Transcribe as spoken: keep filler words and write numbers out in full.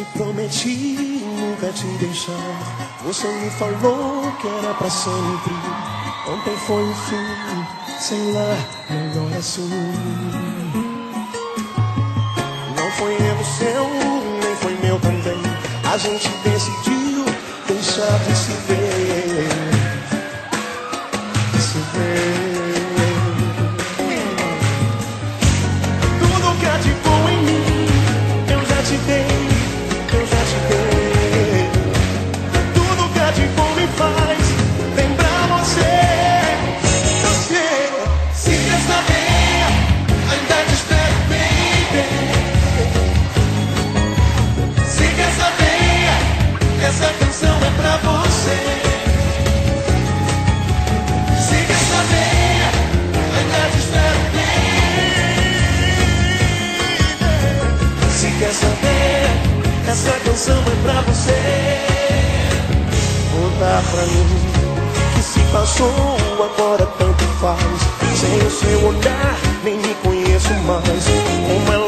Prometi nunca te deixar. Você me falou que era pra sempre. Ontem foi o fim, sei lá, melhor assim. Não foi erro seu, nem foi meu também. A gente decidiu deixar de se ver. Se ver. Tudo que há de bom em mim eu já te dei. Eu já te dei. Tudo que há de bom me faz lembrar você. Eu sei, se quer saber, ainda te espero, baby. Se quer saber, essa canção é pra você. Se quer saber, ainda te espero, baby. Se quer saber, essa canção é pra você. Conta pra mim que se passou, agora tanto faz. Sem o seu olhar, nem me conheço mais. Como